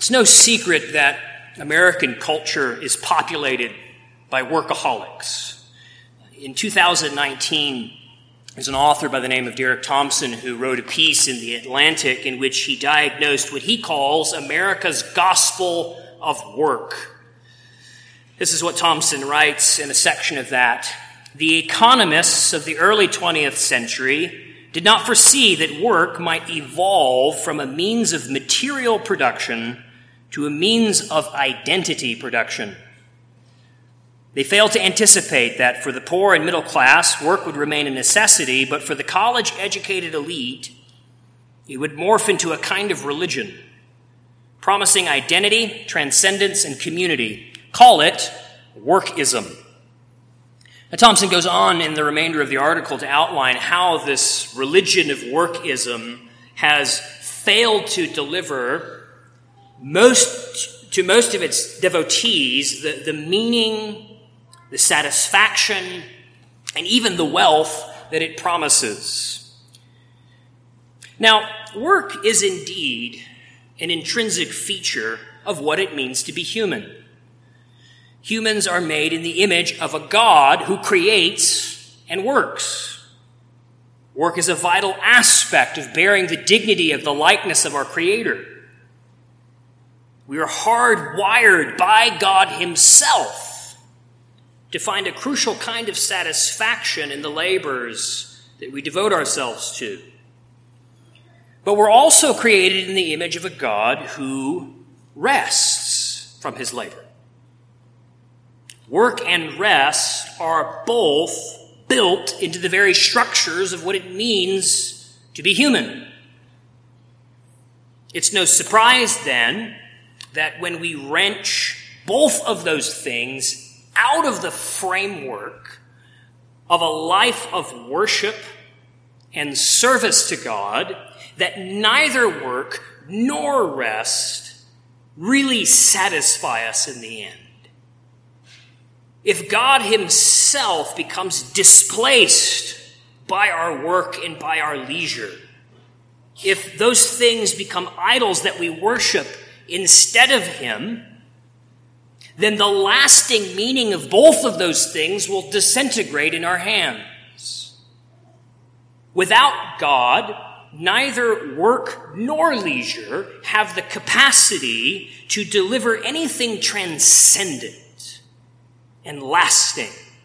It's no secret that American culture is populated by workaholics. In 2019, there's an author by the name of Derek Thompson who wrote a piece in The Atlantic in which he diagnosed what he calls America's gospel of work. This is what Thompson writes in a section of that. The economists of the early 20th century did not foresee that work might evolve from a means of material production to a means of identity production. They failed to anticipate that for the poor and middle class, work would remain a necessity, but for the college-educated elite, it would morph into a kind of religion, promising identity, transcendence, and community. Call it workism. Now, Thompson goes on in the remainder of the article to outline how this religion of workism has failed to deliver most of its devotees the meaning, the satisfaction, and even the wealth that it promises. Now, work is indeed an intrinsic feature of what it means to be human. Humans are made in the image of a God who creates and works. Work is a vital aspect of bearing the dignity of the likeness of our Creator. We are hardwired by God Himself to find a crucial kind of satisfaction in the labors that we devote ourselves to. But we're also created in the image of a God who rests from His labor. Work and rest are both built into the very structures of what it means to be human. It's no surprise, then, that when we wrench both of those things out of the framework of a life of worship and service to God, that neither work nor rest really satisfy us in the end. If God Himself becomes displaced by our work and by our leisure, if those things become idols that we worship instead of Him, then the lasting meaning of both of those things will disintegrate in our hands. Without God, neither work nor leisure have the capacity to deliver anything transcendent and lasting.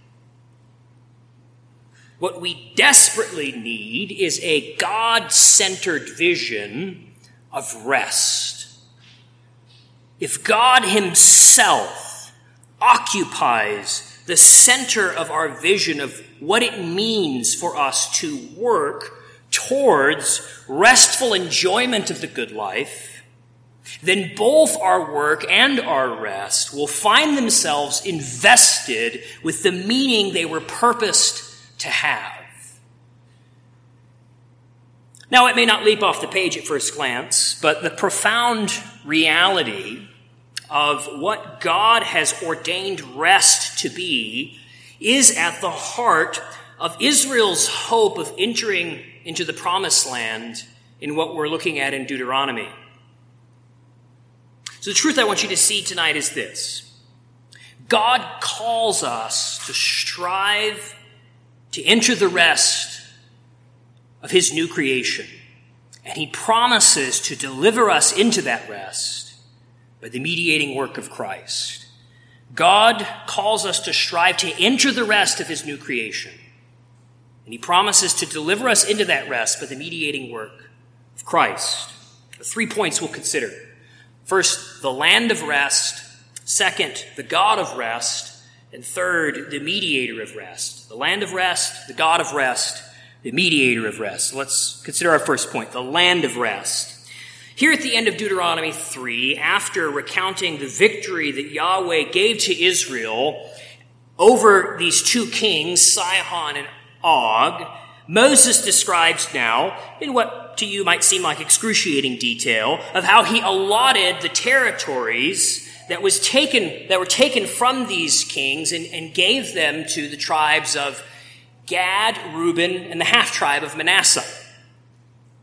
What we desperately need is a God-centered vision of rest. If God Himself occupies the center of our vision of what it means for us to work towards restful enjoyment of the good life, then both our work and our rest will find themselves invested with the meaning they were purposed to have. Now, it may not leap off the page at first glance, but the profound reality of what God has ordained rest to be is at the heart of Israel's hope of entering into the promised land in what we're looking at in Deuteronomy. So the truth I want you to see tonight is this. God calls us to strive to enter the rest of His new creation. And He promises to deliver us into that rest by the mediating work of Christ. God calls us to strive to enter the rest of His new creation. And He promises to deliver us into that rest by the mediating work of Christ. 3 points we'll consider. First, the land of rest. Second, the God of rest. And third, the mediator of rest. The land of rest, the God of rest, the mediator of rest. Let's consider our first point, the land of rest. Here at the end of Deuteronomy 3, after recounting the victory that Yahweh gave to Israel over these two kings, Sihon and Og, Moses describes now, in what to you might seem like excruciating detail, of how he allotted the territories that were taken from these kings and gave them to the tribes of Gad, Reuben, and the half-tribe of Manasseh.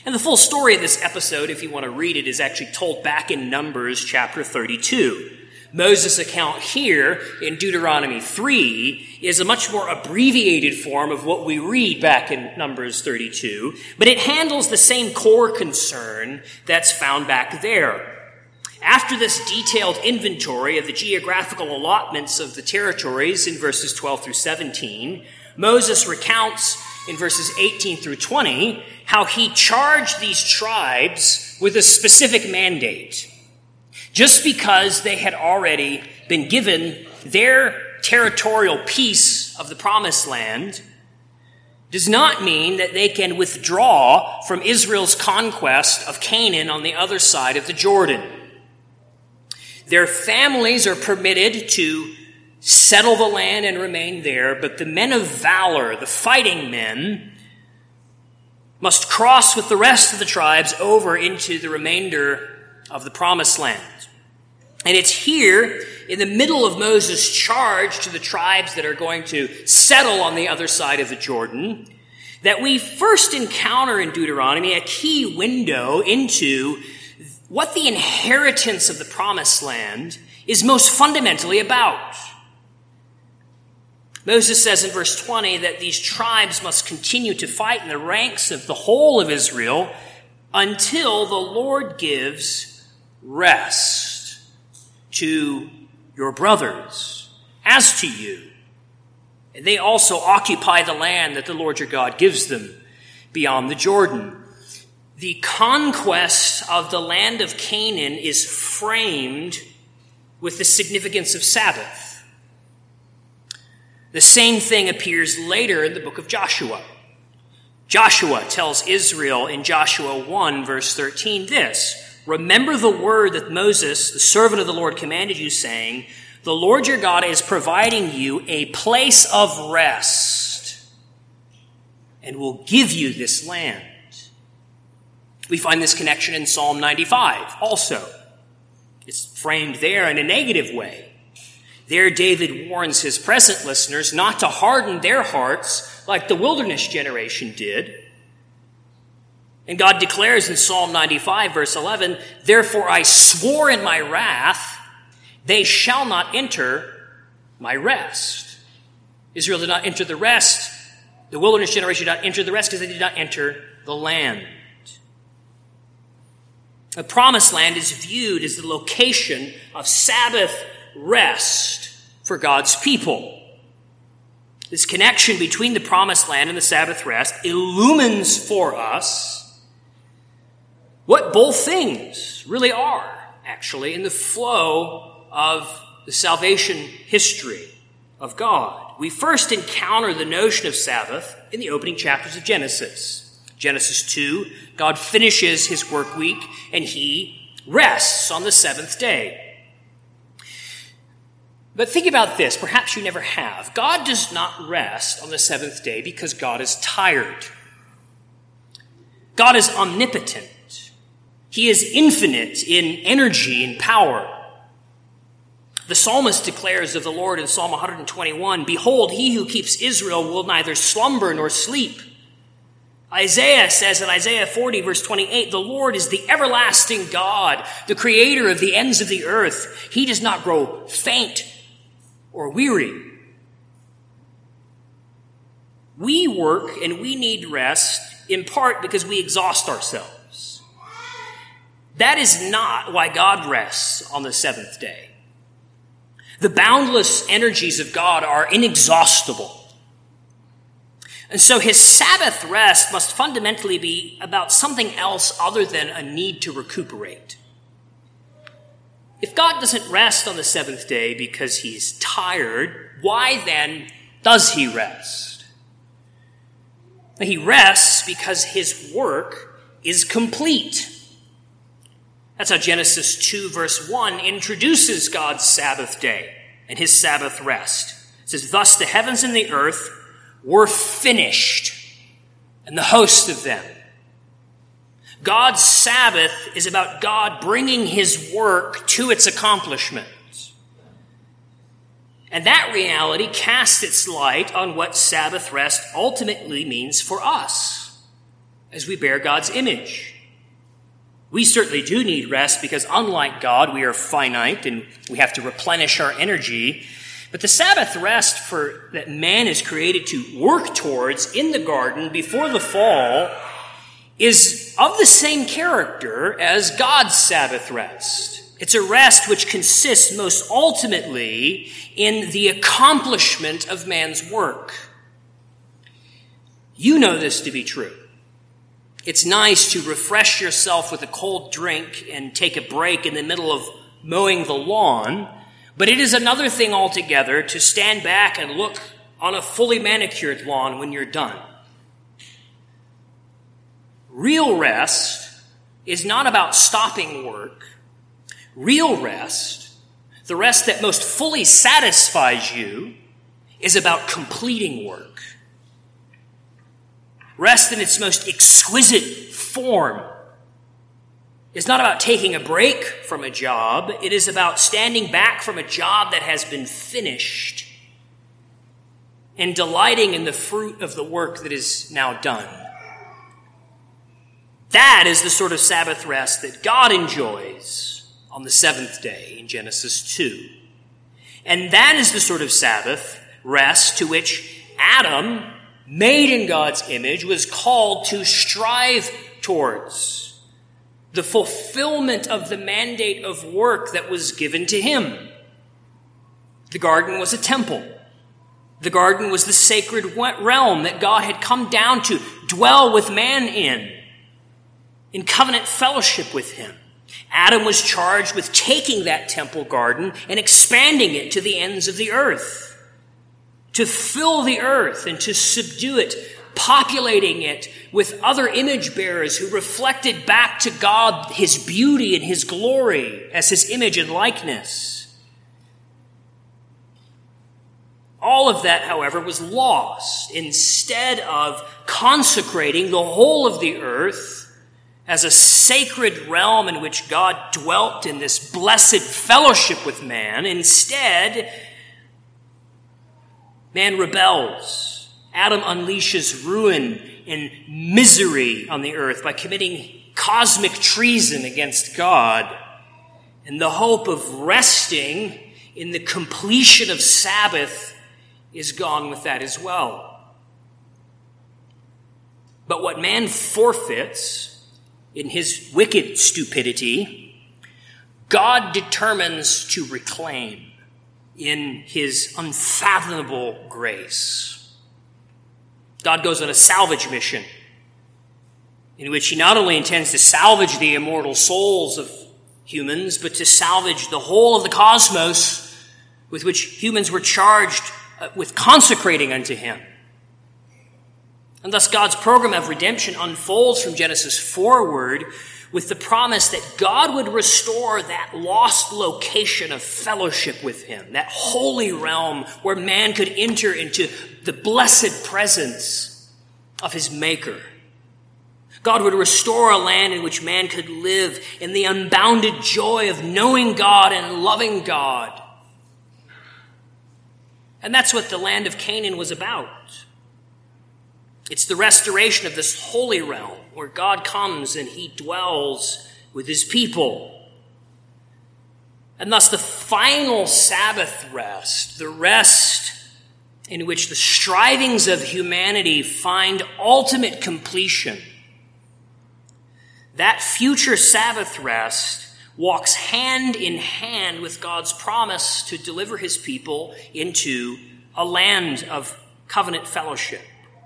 And the full story of this episode, if you want to read it, is actually told back in Numbers chapter 32. Moses' account here in Deuteronomy 3 is a much more abbreviated form of what we read back in Numbers 32, but it handles the same core concern that's found back there. After this detailed inventory of the geographical allotments of the territories in verses 12 through 17, Moses recounts in verses 18 through 20 how he charged these tribes with a specific mandate. Just because they had already been given their territorial piece of the promised land does not mean that they can withdraw from Israel's conquest of Canaan on the other side of the Jordan. Their families are permitted to settle the land and remain there, but the men of valor, the fighting men, must cross with the rest of the tribes over into the remainder of the promised land. And it's here, in the middle of Moses' charge to the tribes that are going to settle on the other side of the Jordan, that we first encounter in Deuteronomy a key window into what the inheritance of the promised land is most fundamentally about. Moses says in verse 20 that these tribes must continue to fight in the ranks of the whole of Israel until the Lord gives rest to your brothers as to you. And they also occupy the land that the Lord your God gives them beyond the Jordan. The conquest of the land of Canaan is framed with the significance of Sabbath. The same thing appears later in the book of Joshua. Joshua tells Israel in Joshua 1 verse 13 this: "Remember the word that Moses, the servant of the Lord, commanded you, saying, the Lord your God is providing you a place of rest and will give you this land." We find this connection in Psalm 95 also. It's framed there in a negative way. There, David warns his present listeners not to harden their hearts like the wilderness generation did. And God declares in Psalm 95, verse 11, "Therefore I swore in my wrath, they shall not enter my rest." Israel did not enter the rest. The wilderness generation did not enter the rest because they did not enter the land. The promised land is viewed as the location of Sabbath rest for God's people. This connection between the promised land and the Sabbath rest illumines for us what both things really are, actually, in the flow of the salvation history of God. We first encounter the notion of Sabbath in the opening chapters of Genesis. Genesis 2, God finishes his work week and he rests on the seventh day. But think about this, perhaps you never have. God does not rest on the seventh day because God is tired. God is omnipotent. He is infinite in energy and power. The psalmist declares of the Lord in Psalm 121, "Behold, he who keeps Israel will neither slumber nor sleep." Isaiah says in Isaiah 40, verse 28, "The Lord is the everlasting God, the creator of the ends of the earth. He does not grow faint or weary." We work and we need rest in part because we exhaust ourselves. That is not why God rests on the seventh day. The boundless energies of God are inexhaustible. And so his Sabbath rest must fundamentally be about something else other than a need to recuperate. If God doesn't rest on the seventh day because he's tired, why then does he rest? He rests because his work is complete. That's how Genesis 2 verse 1 introduces God's Sabbath day and his Sabbath rest. It says, "Thus the heavens and the earth were finished, and the host of them." God's Sabbath is about God bringing his work to its accomplishment. And that reality casts its light on what Sabbath rest ultimately means for us. as we bear God's image. We certainly do need rest because unlike God, we are finite and we have to replenish our energy. But the Sabbath rest that man is created to work towards in the garden before the fall is of the same character as God's Sabbath rest. It's a rest which consists most ultimately in the accomplishment of man's work. You know this to be true. It's nice to refresh yourself with a cold drink and take a break in the middle of mowing the lawn, but it is another thing altogether to stand back and look on a fully manicured lawn when you're done. Real rest is not about stopping work. Real rest, the rest that most fully satisfies you, is about completing work. Rest in its most exquisite form is not about taking a break from a job. It is about standing back from a job that has been finished and delighting in the fruit of the work that is now done. That is the sort of Sabbath rest that God enjoys on the seventh day in Genesis 2. And that is the sort of Sabbath rest to which Adam, made in God's image, was called to strive towards the fulfillment of the mandate of work that was given to him. The garden was a temple. The garden was the sacred realm that God had come down to dwell with man in covenant fellowship with him. Adam was charged with taking that temple garden and expanding it to the ends of the earth, to fill the earth and to subdue it, populating it with other image bearers who reflected back to God his beauty and his glory as his image and likeness. All of that, however, was lost instead of consecrating the whole of the earth as a sacred realm in which God dwelt in this blessed fellowship with man. Instead, man rebels. Adam unleashes ruin and misery on the earth by committing cosmic treason against God. And the hope of resting in the completion of Sabbath is gone with that as well. But what man forfeits in his wicked stupidity, God determines to reclaim in his unfathomable grace. God goes on a salvage mission in which he not only intends to salvage the immortal souls of humans, but to salvage the whole of the cosmos with which humans were charged with consecrating unto him. And thus God's program of redemption unfolds from Genesis forward with the promise that God would restore that lost location of fellowship with him, that holy realm where man could enter into the blessed presence of his Maker. God would restore a land in which man could live in the unbounded joy of knowing God and loving God. And that's what the land of Canaan was about. It's the restoration of this holy realm where God comes and he dwells with his people. And thus the final Sabbath rest, the rest in which the strivings of humanity find ultimate completion, that future Sabbath rest walks hand in hand with God's promise to deliver his people into a land of covenant fellowship.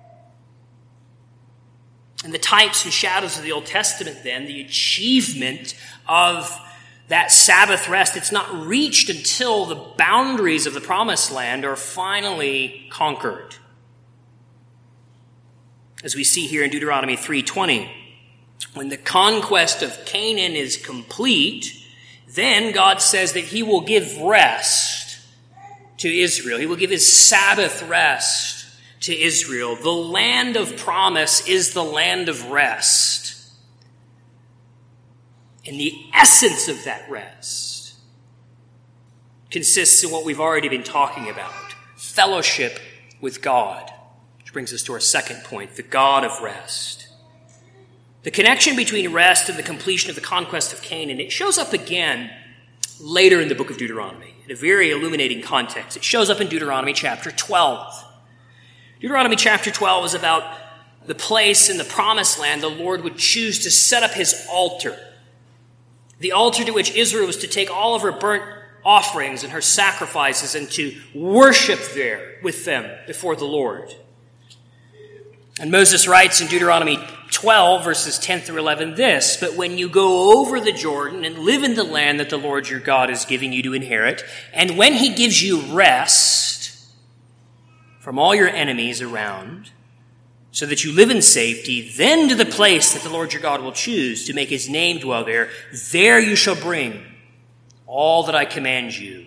And the types and shadows of the Old Testament, then, the achievement of that Sabbath rest, it's not reached until the boundaries of the promised land are finally conquered. As we see here in Deuteronomy 3:20, when the conquest of Canaan is complete, then God says that he will give rest to Israel. He will give his Sabbath rest to Israel. The land of promise is the land of rest. And the essence of that rest consists in what we've already been talking about, fellowship with God. Which brings us to our second point, the God of rest. The connection between rest and the completion of the conquest of Canaan, it shows up again later in the book of Deuteronomy in a very illuminating context. It shows up in Deuteronomy chapter 12. Deuteronomy chapter 12 is about the place in the promised land the Lord would choose to set up his altar. The altar to which Israel was to take all of her burnt offerings and her sacrifices and to worship there with them before the Lord. And Moses writes in Deuteronomy 12, verses 10 through 11, this: "But when you go over the Jordan and live in the land that the Lord your God is giving you to inherit, and when he gives you rest from all your enemies around, so that you live in safety, then to the place that the Lord your God will choose to make his name dwell there, there you shall bring all that I command you."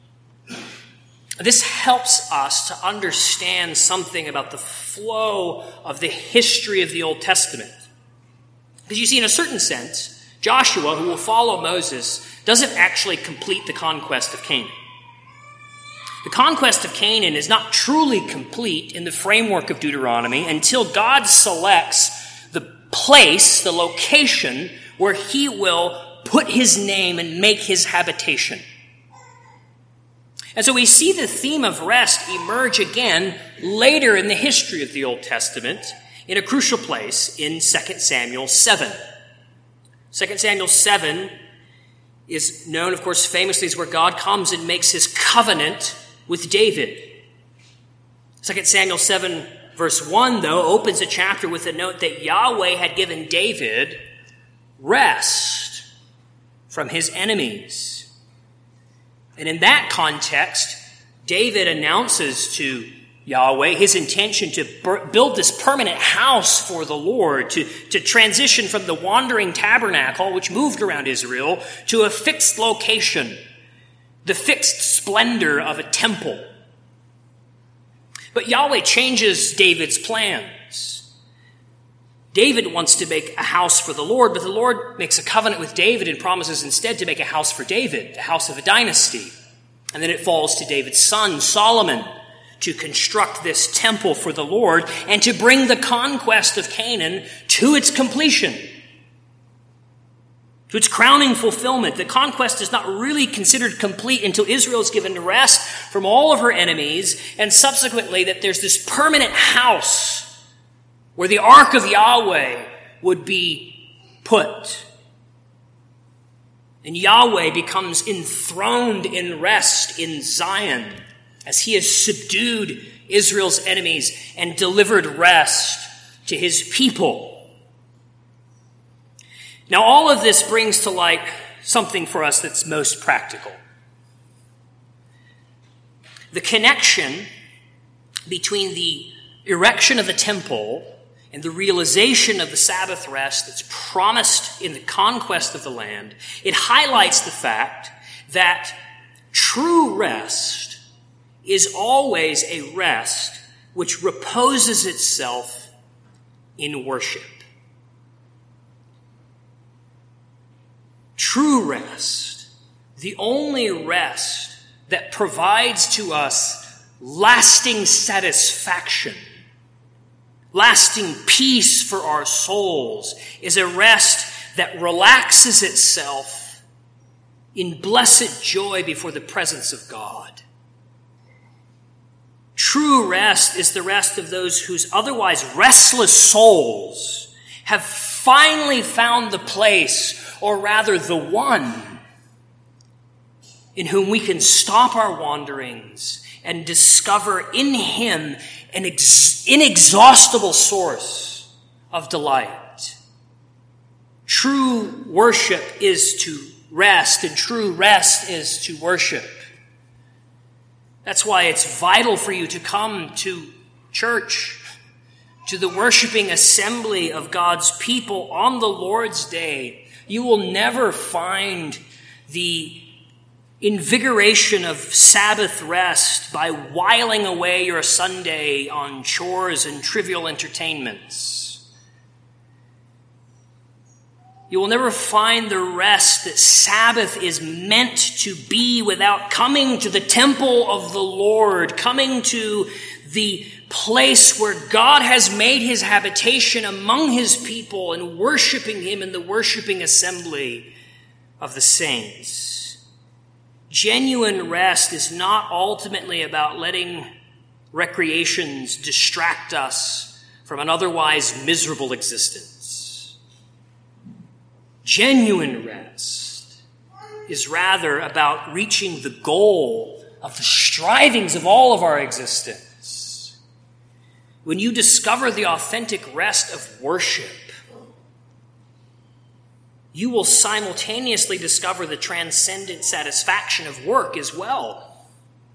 This helps us to understand something about the flow of the history of the Old Testament. Because you see, in a certain sense, Joshua, who will follow Moses, doesn't actually complete the conquest of Canaan. The conquest of Canaan is not truly complete in the framework of Deuteronomy until God selects the place, the location, where he will put his name and make his habitation. And so we see the theme of rest emerge again later in the history of the Old Testament in a crucial place in 2 Samuel 7. 2 Samuel 7 is known, of course, famously as where God comes and makes his covenant with David. 2 Samuel 7 verse 1, though, opens a chapter with a note that Yahweh had given David rest from his enemies. And in that context, David announces to Yahweh his intention to build this permanent house for the Lord, to transition from the wandering tabernacle, which moved around Israel, to a fixed location, the fixed splendor of a temple. But Yahweh changes David's plans. David wants to make a house for the Lord, but the Lord makes a covenant with David and promises instead to make a house for David, the house of a dynasty. And then it falls to David's son, Solomon, to construct this temple for the Lord and to bring the conquest of Canaan to its completion, to its crowning fulfillment. The conquest is not really considered complete until Israel is given rest from all of her enemies, and subsequently that there's this permanent house where the ark of Yahweh would be put. And Yahweh becomes enthroned in rest in Zion as he has subdued Israel's enemies and delivered rest to his people. Now, all of this brings to light something for us that's most practical. The connection between the erection of the temple and the realization of the Sabbath rest that's promised in the conquest of the land, it highlights the fact that true rest is always a rest which reposes itself in worship. True rest, the only rest that provides to us lasting satisfaction, lasting peace for our souls, is a rest that relaxes itself in blessed joy before the presence of God. True rest is the rest of those whose otherwise restless souls have finally found the place, or rather the one, in whom we can stop our wanderings and discover in him an inexhaustible source of delight. True worship is to rest, and true rest is to worship. That's why it's vital for you to come to church, to the worshiping assembly of God's people on the Lord's Day. You will never find the invigoration of Sabbath rest by whiling away your Sunday on chores and trivial entertainments. You will never find the rest that Sabbath is meant to be without coming to the temple of the Lord, coming to the place where God has made his habitation among his people and worshiping him in the worshiping assembly of the saints. Genuine rest is not ultimately about letting recreations distract us from an otherwise miserable existence. Genuine rest is rather about reaching the goal of the strivings of all of our existence. When you discover the authentic rest of worship, you will simultaneously discover the transcendent satisfaction of work as well.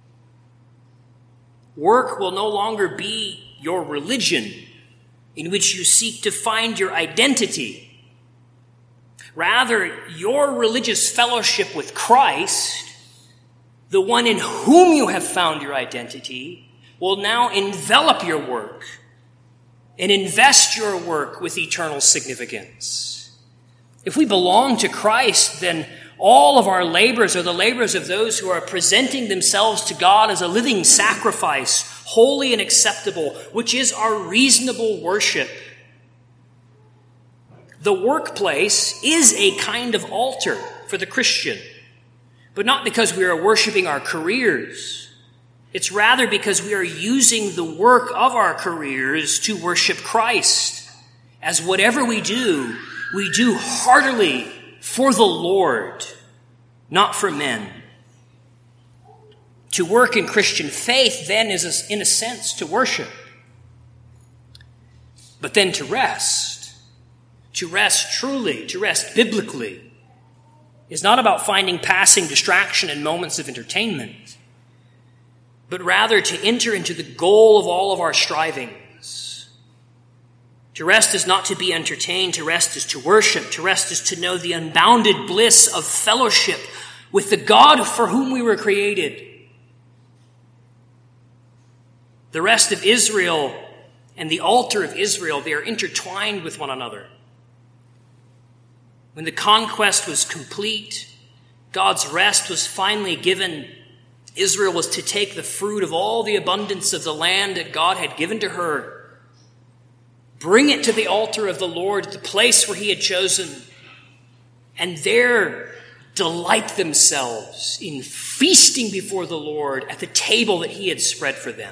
Work will no longer be your religion in which you seek to find your identity. Rather, your religious fellowship with Christ, the one in whom you have found your identity, will now envelop your work and invest your work with eternal significance. If we belong to Christ, then all of our labors are the labors of those who are presenting themselves to God as a living sacrifice, holy and acceptable, which is our reasonable worship. The workplace is a kind of altar for the Christian, but not because we are worshiping our careers. It's rather because we are using the work of our careers to worship Christ. As whatever we do heartily for the Lord, not for men. To work in Christian faith, then, is, in a sense, to worship. But then to rest truly, to rest biblically, is not about finding passing distraction and moments of entertainment, but rather to enter into the goal of all of our strivings. To rest is not to be entertained. To rest is to worship. To rest is to know the unbounded bliss of fellowship with the God for whom we were created. The rest of Israel and the altar of Israel, they are intertwined with one another. When the conquest was complete, God's rest was finally given. Israel was to take the fruit of all the abundance of the land that God had given to her, bring it to the altar of the Lord, the place where he had chosen, and there delight themselves in feasting before the Lord at the table that he had spread for them.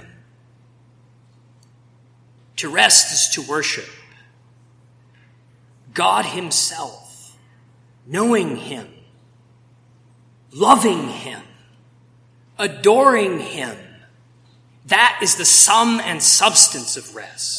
To rest is to worship God himself, knowing him, loving him, adoring him. That is the sum and substance of rest.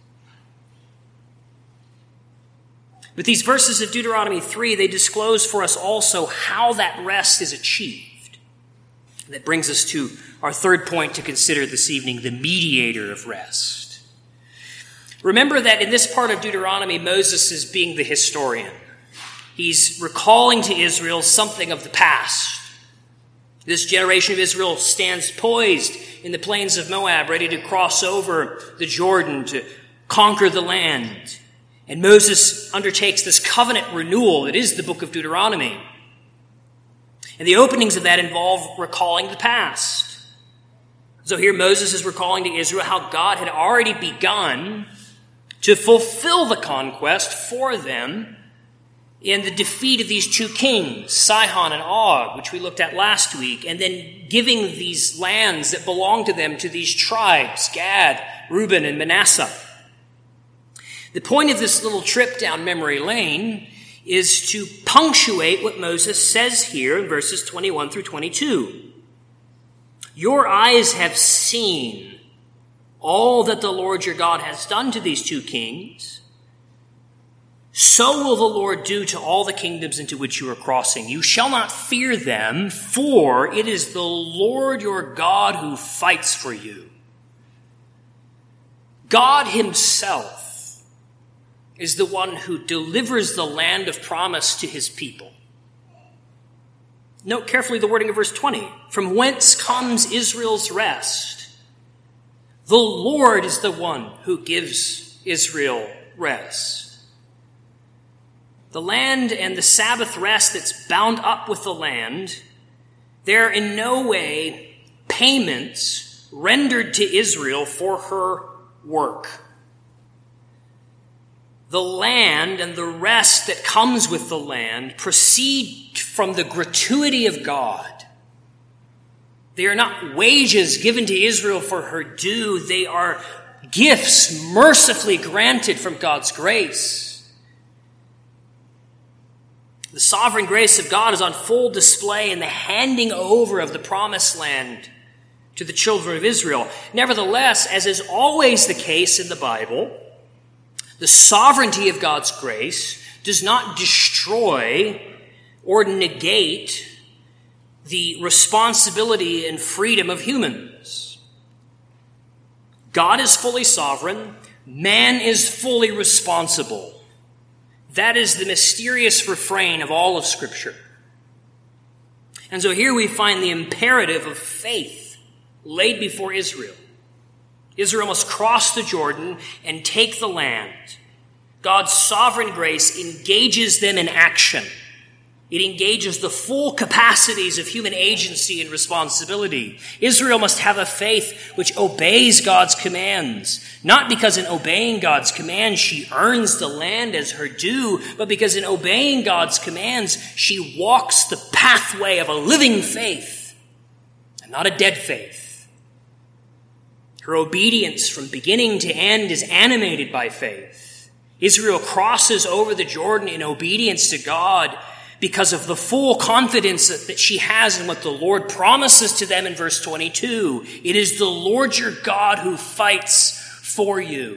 But these verses of Deuteronomy 3, they disclose for us also how that rest is achieved. That brings us to our third point to consider this evening, the mediator of rest. Remember that in this part of Deuteronomy, Moses is being the historian. He's recalling to Israel something of the past. This generation of Israel stands poised in the plains of Moab, ready to cross over the Jordan to conquer the land. And Moses undertakes this covenant renewal that is the book of Deuteronomy. And the openings of that involve recalling the past. So here Moses is recalling to Israel how God had already begun to fulfill the conquest for them in the defeat of these two kings, Sihon and Og, which we looked at last week, and then giving these lands that belong to them to these tribes, Gad, Reuben, and Manasseh. The point of this little trip down memory lane is to punctuate what Moses says here in verses 21 through 22. Your eyes have seen all that the Lord your God has done to these two kings. So will the Lord do to all the kingdoms into which you are crossing. You shall not fear them, for it is the Lord your God who fights for you. God himself is the one who delivers the land of promise to his people. Note carefully the wording of verse 20. From whence comes Israel's rest? The Lord is the one who gives Israel rest. The land and the Sabbath rest that's bound up with the land, they're in no way payments rendered to Israel for her work. The land and the rest that comes with the land proceed from the gratuity of God. They are not wages given to Israel for her due. They are gifts mercifully granted from God's grace. The sovereign grace of God is on full display in the handing over of the promised land to the children of Israel. Nevertheless, as is always the case in the Bible, the sovereignty of God's grace does not destroy or negate the responsibility and freedom of humans. God is fully sovereign. Man is fully responsible. That is the mysterious refrain of all of Scripture. And so here we find the imperative of faith laid before Israel. Israel must cross the Jordan and take the land. God's sovereign grace engages them in action. It engages the full capacities of human agency and responsibility. Israel must have a faith which obeys God's commands, not because in obeying God's commands she earns the land as her due, but because in obeying God's commands she walks the pathway of a living faith and not a dead faith. Her obedience from beginning to end is animated by faith. Israel crosses over the Jordan in obedience to God because of the full confidence that she has in what the Lord promises to them in verse 22. It is the Lord your God who fights for you.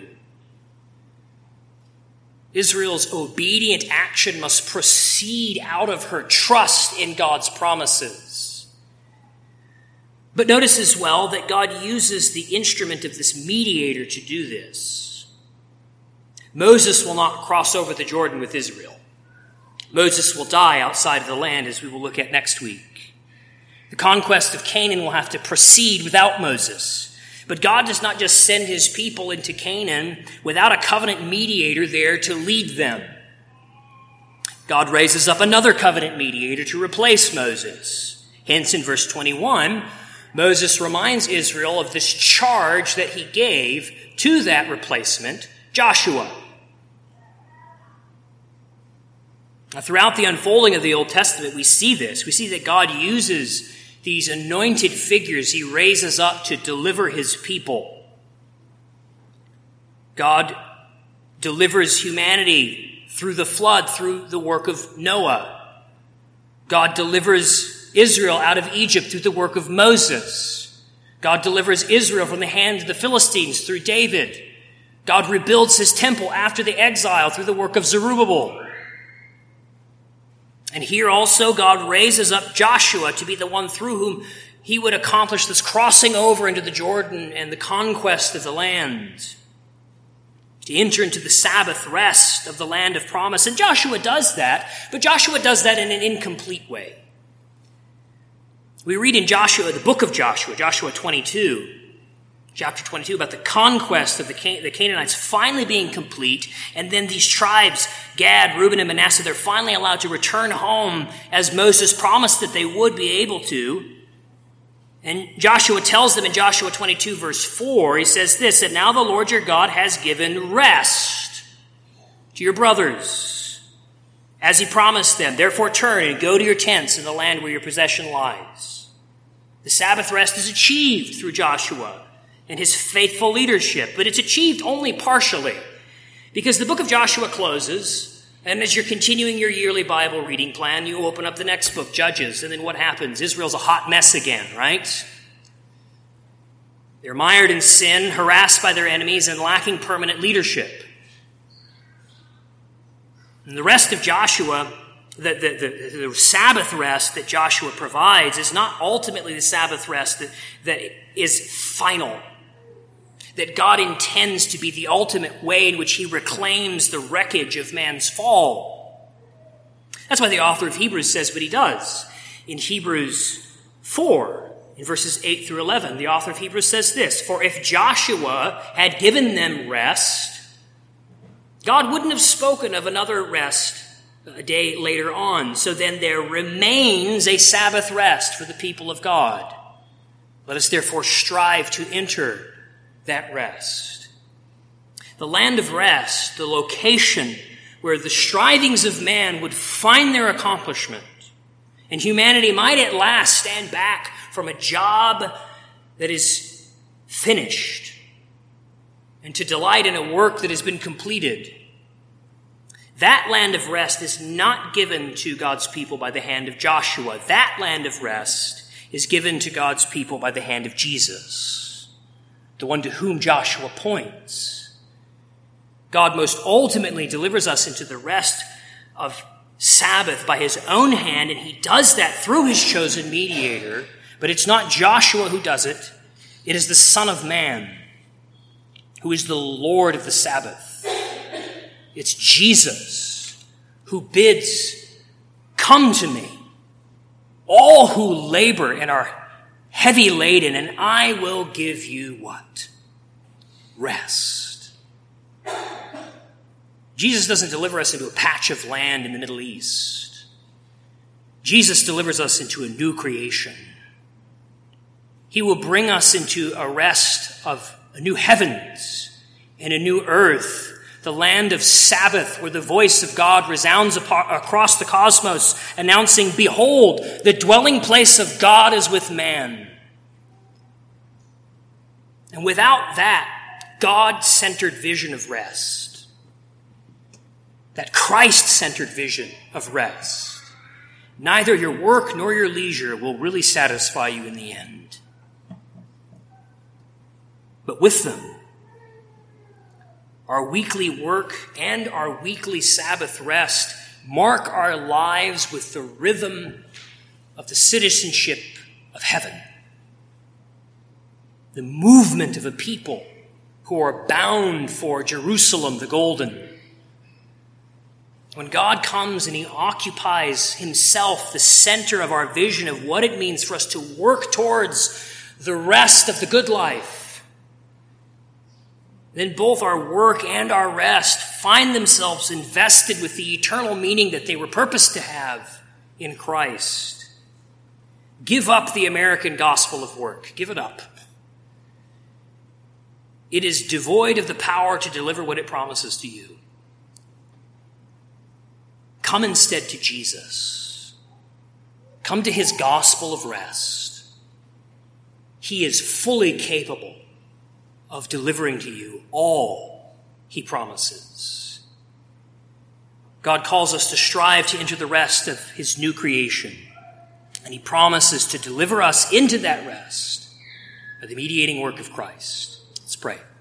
Israel's obedient action must proceed out of her trust in God's promises. But notice as well that God uses the instrument of this mediator to do this. Moses will not cross over the Jordan with Israel. Moses will die outside of the land, as we will look at next week. The conquest of Canaan will have to proceed without Moses. But God does not just send his people into Canaan without a covenant mediator there to lead them. God raises up another covenant mediator to replace Moses. Hence, in verse 21, Moses reminds Israel of this charge that he gave to that replacement, Joshua. Now, throughout the unfolding of the Old Testament, we see this. We see that God uses these anointed figures he raises up to deliver his people. God delivers humanity through the flood, through the work of Noah. God delivers Israel out of Egypt through the work of Moses. God delivers Israel from the hand of the Philistines through David. God rebuilds his temple after the exile through the work of Zerubbabel. And here also God raises up Joshua to be the one through whom he would accomplish this crossing over into the Jordan and the conquest of the land, to enter into the Sabbath rest of the land of promise. And Joshua does that, but Joshua does that in an incomplete way. We read in Joshua, the book of Joshua, Joshua 22, chapter 22, about the conquest of the Canaanites finally being complete, and then these tribes, Gad, Reuben, and Manasseh, they're finally allowed to return home as Moses promised that they would be able to. And Joshua tells them in Joshua 22, verse 4, he says this, that now the Lord your God has given rest to your brothers, as he promised them. Therefore turn and go to your tents in the land where your possession lies. The Sabbath rest is achieved through Joshua and his faithful leadership, but it's achieved only partially, because the book of Joshua closes, and as you're continuing your yearly Bible reading plan, you open up the next book, Judges, and then what happens? Israel's a hot mess again, right? They're mired in sin, harassed by their enemies, and lacking permanent leadership. And the rest of Joshua, the Sabbath rest that Joshua provides is not ultimately the Sabbath rest that is final, that God intends to be the ultimate way in which he reclaims the wreckage of man's fall. That's why the author of Hebrews says what he does. In Hebrews 4, in verses 8 through 11, the author of Hebrews says this, for if Joshua had given them rest, God wouldn't have spoken of another rest a day later on. So then there remains a Sabbath rest for the people of God. Let us therefore strive to enter that rest. The land of rest, the location where the strivings of man would find their accomplishment, and humanity might at last stand back from a job that is finished and to delight in a work that has been completed. That land of rest is not given to God's people by the hand of Joshua. That land of rest is given to God's people by the hand of Jesus, the one to whom Joshua points. God most ultimately delivers us into the rest of Sabbath by his own hand, and he does that through his chosen mediator. But it's not Joshua who does it. It is the Son of Man who is the Lord of the Sabbath. It's Jesus who bids, "Come to me, all who labor and are heavy laden, and I will give you" what? Rest. Jesus doesn't deliver us into a patch of land in the Middle East. Jesus delivers us into a new creation. He will bring us into a rest of a new heavens and a new earth, the land of Sabbath, where the voice of God resounds across the cosmos, announcing, "Behold, the dwelling place of God is with man." And without that God-centered vision of rest, that Christ-centered vision of rest, neither your work nor your leisure will really satisfy you in the end. But with them, our weekly work and our weekly Sabbath rest mark our lives with the rhythm of the citizenship of heaven, the movement of a people who are bound for Jerusalem the golden. When God comes and he occupies himself the center of our vision of what it means for us to work towards the rest of the good life, then both our work and our rest find themselves invested with the eternal meaning that they were purposed to have in Christ. Give up the American gospel of work. Give it up. It is devoid of the power to deliver what it promises to you. Come instead to Jesus. Come to his gospel of rest. He is fully capable of delivering to you all he promises. God calls us to strive to enter the rest of his new creation, and he promises to deliver us into that rest by the mediating work of Christ. Let's pray.